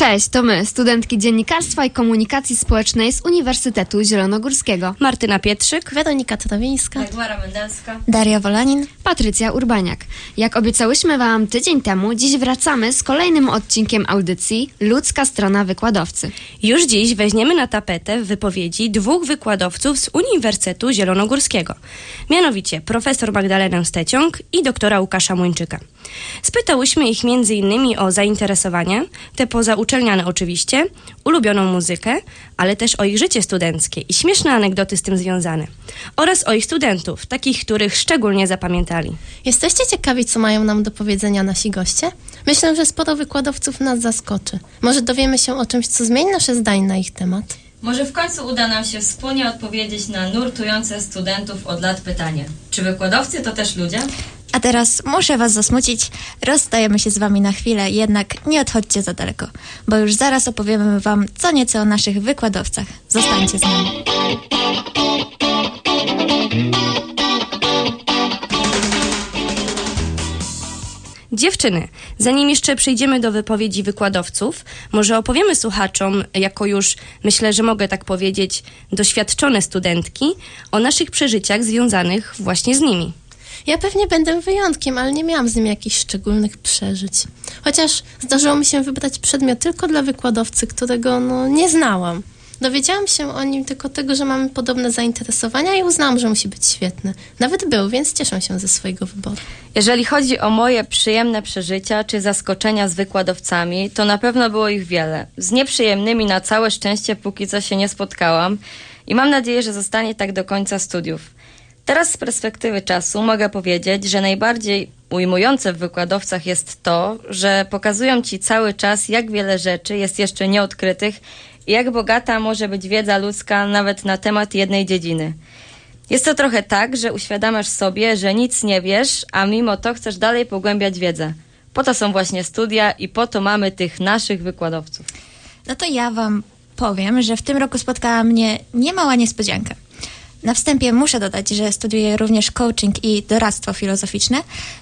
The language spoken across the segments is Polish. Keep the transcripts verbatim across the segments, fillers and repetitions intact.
Cześć, to my, studentki Dziennikarstwa i Komunikacji Społecznej z Uniwersytetu Zielonogórskiego. Martyna Pietrzyk, Weronika Trawińska, Dagmara Mendelska, Daria Wolanin, Patrycja Urbaniak. Jak obiecałyśmy Wam tydzień temu, dziś wracamy z kolejnym odcinkiem audycji Ludzka strona wykładowcy. Już dziś weźmiemy na tapetę wypowiedzi dwóch wykładowców z Uniwersytetu Zielonogórskiego. Mianowicie profesor Magdalenę Steciąg i doktora Łukasza Muńczyka. Spytałyśmy ich między innymi o zainteresowania, te pozauczelniane oczywiście, ulubioną muzykę, ale też o ich życie studenckie i śmieszne anegdoty z tym związane. Oraz o ich studentów, takich, których szczególnie zapamiętali. Jesteście ciekawi, co mają nam do powiedzenia nasi goście? Myślę, że sporo wykładowców nas zaskoczy. Może dowiemy się o czymś, co zmieni nasze zdanie na ich temat? Może w końcu uda nam się wspólnie odpowiedzieć na nurtujące studentów od lat pytanie. Czy wykładowcy to też ludzie? A teraz muszę Was zasmucić. Rozstajemy się z Wami na chwilę, jednak nie odchodźcie za daleko, bo już zaraz opowiemy Wam co nieco o naszych wykładowcach. Zostańcie z nami. Dziewczyny, zanim jeszcze przejdziemy do wypowiedzi wykładowców, może opowiemy słuchaczom, jako już, myślę, że mogę tak powiedzieć, doświadczone studentki, o naszych przeżyciach związanych właśnie z nimi. Ja pewnie będę wyjątkiem, ale nie miałam z nim jakichś szczególnych przeżyć. Chociaż zdarzyło mi się wybrać przedmiot tylko dla wykładowcy, którego no, nie znałam. Dowiedziałam się o nim tylko tego, że mamy podobne zainteresowania i uznałam, że musi być świetny. Nawet był, więc cieszę się ze swojego wyboru. Jeżeli chodzi o moje przyjemne przeżycia czy zaskoczenia z wykładowcami, to na pewno było ich wiele. Z nieprzyjemnymi na całe szczęście póki co się nie spotkałam i mam nadzieję, że zostanie tak do końca studiów. Teraz z perspektywy czasu mogę powiedzieć, że najbardziej ujmujące w wykładowcach jest to, że pokazują ci cały czas, jak wiele rzeczy jest jeszcze nieodkrytych i jak bogata może być wiedza ludzka nawet na temat jednej dziedziny. Jest to trochę tak, że uświadamiasz sobie, że nic nie wiesz, a mimo to chcesz dalej pogłębiać wiedzę. Po to są właśnie studia i po to mamy tych naszych wykładowców. No to ja Wam powiem, że w tym roku spotkała mnie niemała niespodzianka. Na wstępie muszę dodać, że studiuję również coaching i doradztwo filozoficzne.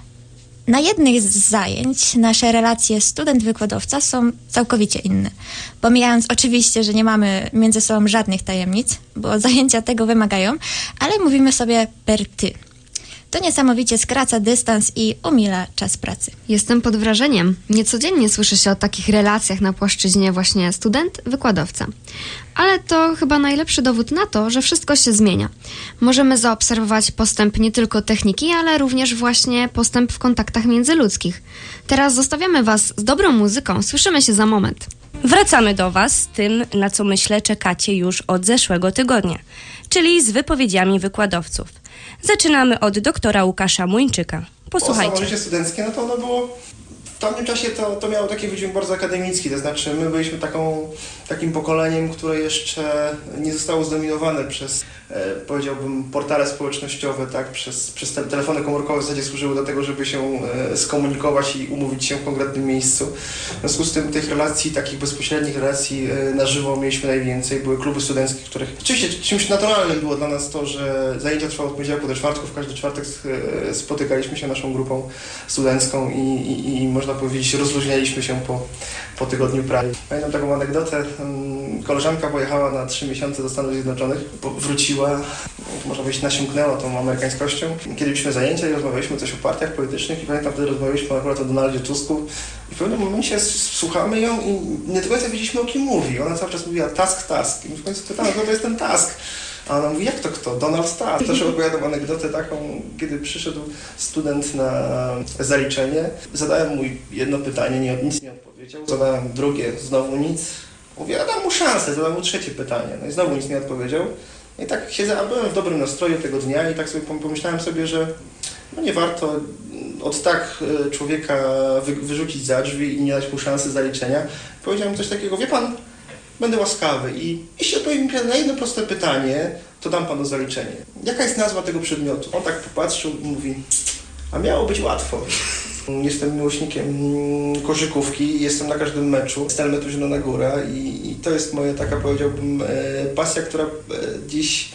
Na jednych z zajęć nasze relacje student-wykładowca są całkowicie inne. Pomijając oczywiście, że nie mamy między sobą żadnych tajemnic, bo zajęcia tego wymagają, ale mówimy sobie per ty. To niesamowicie skraca dystans i umila czas pracy. Jestem pod wrażeniem. Niecodziennie słyszy się o takich relacjach na płaszczyźnie właśnie student-wykładowca. Ale to chyba najlepszy dowód na to, że wszystko się zmienia. Możemy zaobserwować postęp nie tylko techniki, ale również właśnie postęp w kontaktach międzyludzkich. Teraz zostawiamy Was z dobrą muzyką. Słyszymy się za moment. Wracamy do Was z tym, na co myślę czekacie już od zeszłego tygodnia, czyli z wypowiedziami wykładowców. Zaczynamy od doktora Łukasza Muńczyka. Posłuchajcie. O samo życie studenckie, no to ono było, w tamtym czasie to, to miało taki wydźwięk bardzo akademicki, to znaczy my byliśmy taką, takim pokoleniem, które jeszcze nie zostało zdominowane przez, e, powiedziałbym, portale społecznościowe, tak, przez, przez te telefony komórkowe w zasadzie służyły do tego, żeby się e, skomunikować i umówić się w konkretnym miejscu. W związku z tym tych relacji, takich bezpośrednich relacji e, na żywo mieliśmy najwięcej. Były kluby studenckie, których oczywiście czymś naturalnym było dla nas to, że zajęcia trwały od poniedziałku do czwartku, w każdy czwartek e, spotykaliśmy się naszą grupą studencką i, i, i można powiedzieć, rozluźnialiśmy się po, po tygodniu pracy. Pamiętam taką anegdotę. Koleżanka pojechała na trzy miesiące do Stanów Zjednoczonych, wróciła, można powiedzieć, nasiąknęła tą amerykańskością. Kiedy mieliśmy zajęcia i rozmawialiśmy coś o partiach politycznych i pamiętam, wtedy rozmawialiśmy akurat o Donaldzie Tusku i w pewnym momencie słuchamy ją i nie do końca wiedzieliśmy, o kim mówi. Ona cały czas mówiła task, task. I w końcu pytamy, kto to jest ten task? A ona mówi, jak to kto? Donald Tusk. Też opowiadam anegdotę taką, kiedy przyszedł student na zaliczenie. Zadałem mu jedno pytanie, nie, nic nie odpowiedział. Zadałem drugie, znowu nic. Mówię, ja dam mu szansę, zadałem mu trzecie pytanie. No i znowu nic nie odpowiedział. I tak siedzę, a byłem w dobrym nastroju tego dnia i tak sobie pomyślałem sobie, że no nie warto od tak człowieka wy, wyrzucić za drzwi i nie dać mu szansy zaliczenia. Powiedziałem coś takiego, wie pan, będę łaskawy i jeśli odpowie mi na jedno proste pytanie, to dam panu zaliczenie. Jaka jest nazwa tego przedmiotu? On tak popatrzył i mówi, a miało być łatwo. Jestem miłośnikiem koszykówki, jestem na każdym meczu z Telmetu Zielona Góra i, i to jest moja taka, powiedziałbym, pasja, która dziś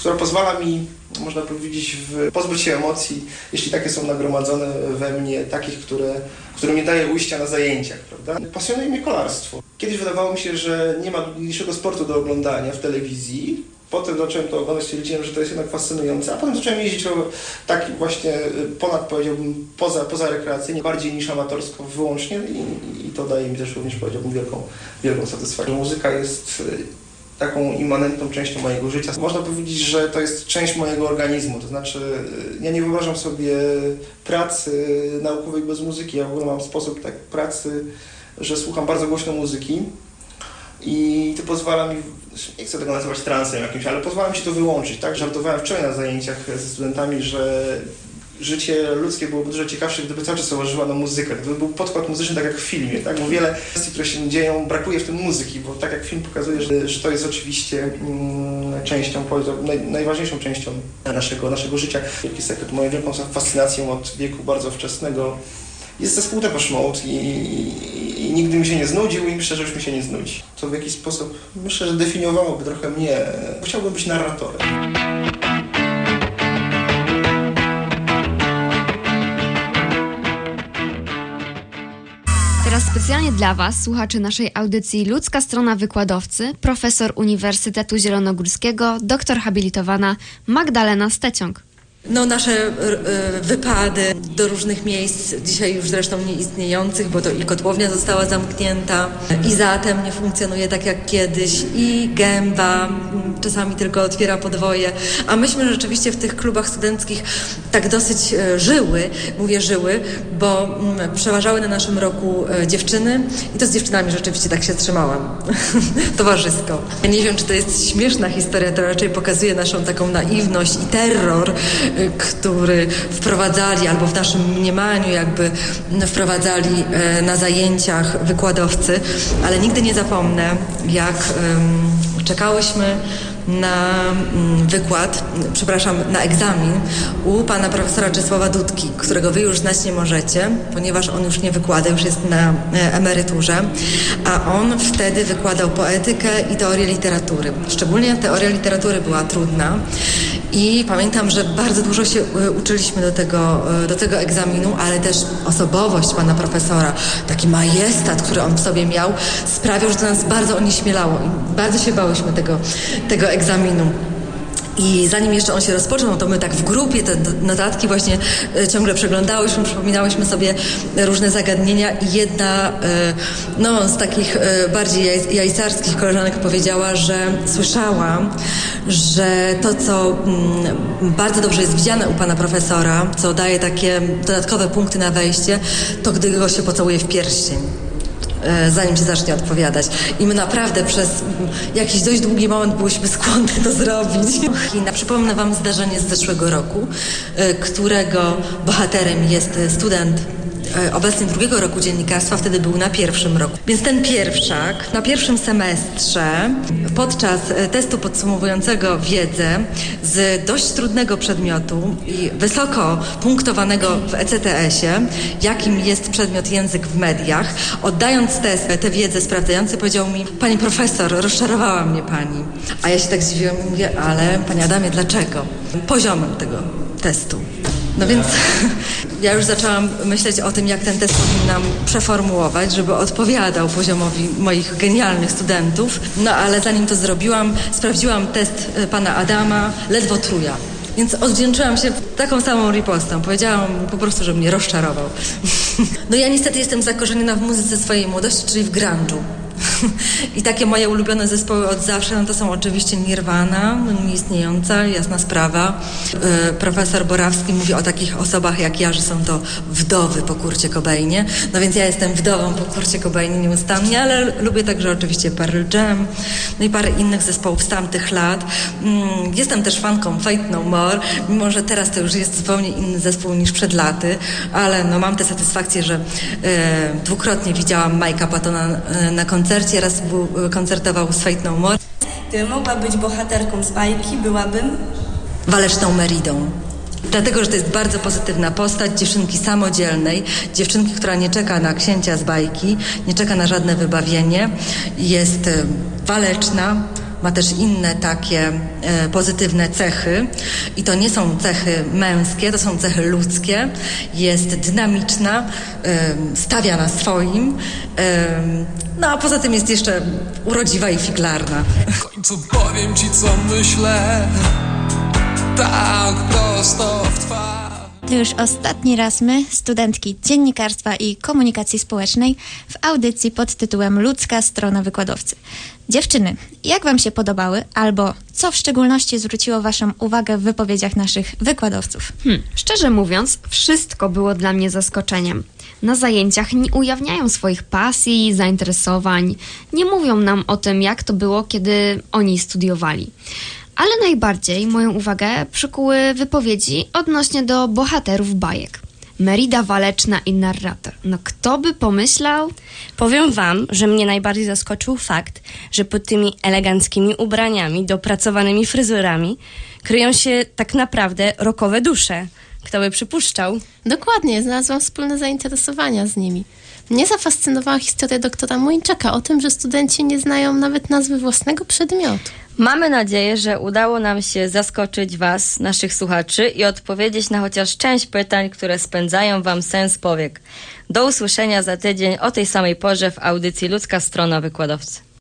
która pozwala mi, można powiedzieć, w, pozbyć się emocji, jeśli takie są nagromadzone we mnie, takich, które, które nie daje ujścia na zajęciach, prawda? Pasjonuje mnie kolarstwo. Kiedyś wydawało mi się, że nie ma mniejszego sportu do oglądania w telewizji. Potem zacząłem to oglądać, stwierdziłem, że to jest jednak fascynujące, a potem zacząłem jeździć tak właśnie ponad, powiedziałbym, poza, poza rekreacyjnie, bardziej niż amatorsko wyłącznie i, i to daje mi też również, powiedziałbym, wielką, wielką satysfakcję. Muzyka jest taką immanentną częścią mojego życia. Można powiedzieć, że to jest część mojego organizmu, to znaczy ja nie wyobrażam sobie pracy naukowej bez muzyki. Ja w ogóle mam sposób tak pracy, że słucham bardzo głośno muzyki i to pozwala mi, nie chcę tego nazywać transem jakimś, ale pozwala mi się to wyłączyć, tak? Żartowałem wczoraj na zajęciach ze studentami, że życie ludzkie byłoby dużo ciekawsze, gdyby cały czas towarzyszyła nam muzyka, gdyby był podkład muzyczny tak jak w filmie, tak? Bo wiele kwestii, które się dzieją, brakuje w tym muzyki, bo tak jak film pokazuje, że, że to jest oczywiście mm, częścią, naj, najważniejszą częścią naszego, naszego życia. Wielki sekret, moją wielką fascynacją od wieku bardzo wczesnego jest zespół Depeche Mode i, i, i nigdy mi się nie znudził i myślę, że już mi się nie znudzi. To w jakiś sposób, myślę, że definiowałoby trochę mnie. Chciałbym być narratorem. Teraz specjalnie dla Was, słuchaczy naszej audycji Ludzka Strona Wykładowcy, profesor Uniwersytetu Zielonogórskiego, doktor habilitowana Magdalena Steciąg. No nasze y, wypady do różnych miejsc, dzisiaj już zresztą nieistniejących, bo to i kotłownia została zamknięta, i zatem nie funkcjonuje tak jak kiedyś, i gęba czasami tylko otwiera podwoje, a myśmy rzeczywiście w tych klubach studenckich tak dosyć y, żyły, mówię żyły, bo y, przeważały na naszym roku y, dziewczyny i to z dziewczynami rzeczywiście tak się trzymałam, towarzysko. Ja nie wiem, czy to jest śmieszna historia, to raczej pokazuje naszą taką naiwność i terror, który wprowadzali, albo w naszym mniemaniu jakby wprowadzali na zajęciach wykładowcy, ale nigdy nie zapomnę, jak um, czekałyśmy na wykład, przepraszam, na egzamin u pana profesora Czesława Dudki, którego wy już znać nie możecie, ponieważ on już nie wykłada, już jest na emeryturze, a on wtedy wykładał poetykę i teorię literatury. Szczególnie teoria literatury była trudna i pamiętam, że bardzo dużo się uczyliśmy do tego, do tego egzaminu, ale też osobowość pana profesora, taki majestat, który on w sobie miał, sprawiał, że to nas bardzo onieśmielało i bardzo się bałyśmy tego, tego egzaminu. I zanim jeszcze on się rozpoczął, to my tak w grupie te notatki właśnie ciągle przeglądałyśmy, przypominałyśmy sobie różne zagadnienia i jedna no, z takich bardziej jajcarskich koleżanek powiedziała, że słyszała, że to, co bardzo dobrze jest widziane u pana profesora, co daje takie dodatkowe punkty na wejście, to gdy go się pocałuje w pierścień, zanim się zacznie odpowiadać. I my naprawdę przez jakiś dość długi moment byłyśmy skłonne to zrobić. I przypomnę wam zdarzenie z zeszłego roku, którego bohaterem jest student obecnie drugiego roku dziennikarstwa, wtedy był na pierwszym roku. Więc ten pierwszak na pierwszym semestrze podczas testu podsumowującego wiedzę z dość trudnego przedmiotu i wysoko punktowanego w E C T S-ie, jakim jest przedmiot język w mediach, oddając test, tę wiedzę sprawdzający, powiedział mi: pani profesor, rozczarowała mnie pani. A ja się tak zdziwiłam i mówię: ale pani Adamie, dlaczego? Poziomem tego testu. No więc ja już zaczęłam myśleć o tym, jak ten test powinnam przeformułować, żeby odpowiadał poziomowi moich genialnych studentów. No ale zanim to zrobiłam, sprawdziłam test pana Adama, ledwo truja. Więc odwdzięczyłam się taką samą ripostą. Powiedziałam po prostu, że mnie rozczarował. No ja niestety jestem zakorzeniona w muzyce swojej młodości, czyli w grunge'u. I takie moje ulubione zespoły od zawsze, no to są oczywiście Nirvana, nieistniejąca, jasna sprawa. Yy, profesor Borawski mówi o takich osobach jak ja, że są to wdowy po Kurcie Cobainie. No więc ja jestem wdową po Kurcie Cobainie nieustannie, ale lubię także oczywiście Pearl Jam, no i parę innych zespołów z tamtych lat. Yy, jestem też fanką Faith No More, mimo że teraz to już jest zupełnie inny zespół niż przed laty, ale no mam tę satysfakcję, że yy, dwukrotnie widziałam Mike'a Pattona yy, na koncercie. Raz był, koncertował z Faith No More. Gdybym mogła być bohaterką z bajki, byłabym Waleczną Meridą. Dlatego, że to jest bardzo pozytywna postać dziewczynki samodzielnej, dziewczynki, która nie czeka na księcia z bajki, nie czeka na żadne wybawienie, jest waleczna, ma też inne takie e, pozytywne cechy i to nie są cechy męskie, to są cechy ludzkie. Jest dynamiczna, e, stawia na swoim, e, no a poza tym jest jeszcze urodziwa i figlarna. W końcu powiem ci, co myślę, tak prosto w twarz. To już ostatni raz my, studentki Dziennikarstwa i Komunikacji Społecznej, w audycji pod tytułem Ludzka strona wykładowcy. Dziewczyny, jak wam się podobały, albo co w szczególności zwróciło waszą uwagę w wypowiedziach naszych wykładowców? Hmm, szczerze mówiąc, wszystko było dla mnie zaskoczeniem. Na zajęciach nie ujawniają swoich pasji i zainteresowań, nie mówią nam o tym, jak to było, kiedy oni studiowali. Ale najbardziej moją uwagę przykuły wypowiedzi odnośnie do bohaterów bajek. Merida Waleczna i narrator. No kto by pomyślał? Powiem wam, że mnie najbardziej zaskoczył fakt, że pod tymi eleganckimi ubraniami, dopracowanymi fryzurami kryją się tak naprawdę rockowe dusze. Kto by przypuszczał? Dokładnie, znalazłam wspólne zainteresowania z nimi. Mnie zafascynowała historia doktora Młyńczyka o tym, że studenci nie znają nawet nazwy własnego przedmiotu. Mamy nadzieję, że udało nam się zaskoczyć was, naszych słuchaczy, i odpowiedzieć na chociaż część pytań, które spędzają wam sens powiek. Do usłyszenia za tydzień o tej samej porze w audycji Ludzka Strona Wykładowcy.